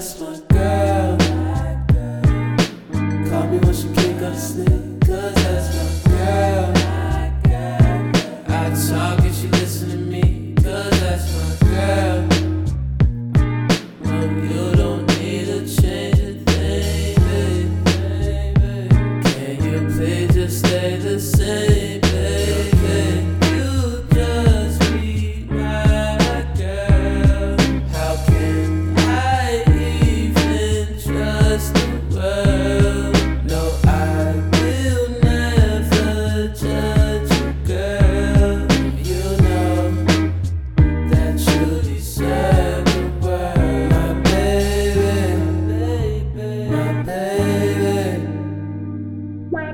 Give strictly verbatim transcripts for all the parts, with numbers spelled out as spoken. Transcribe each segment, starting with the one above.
that's my girl. Call me when she can't go to sleep, cause that's my girl. I talk and she listen to me, cause that's my girl. No, you don't need to change a thing, baby. Can you please just stay the same, baby? You just be my girl. How can I even trust the world? No, I will never judge you, girl. You know that you deserve the world, my baby, my baby.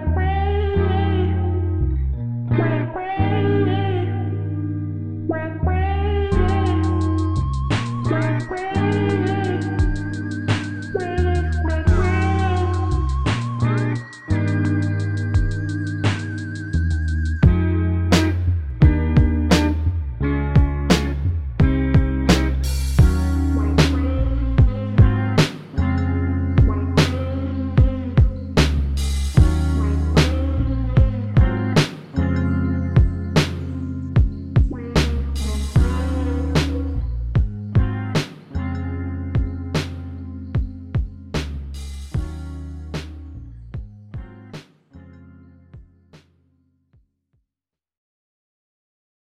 Quack, quack.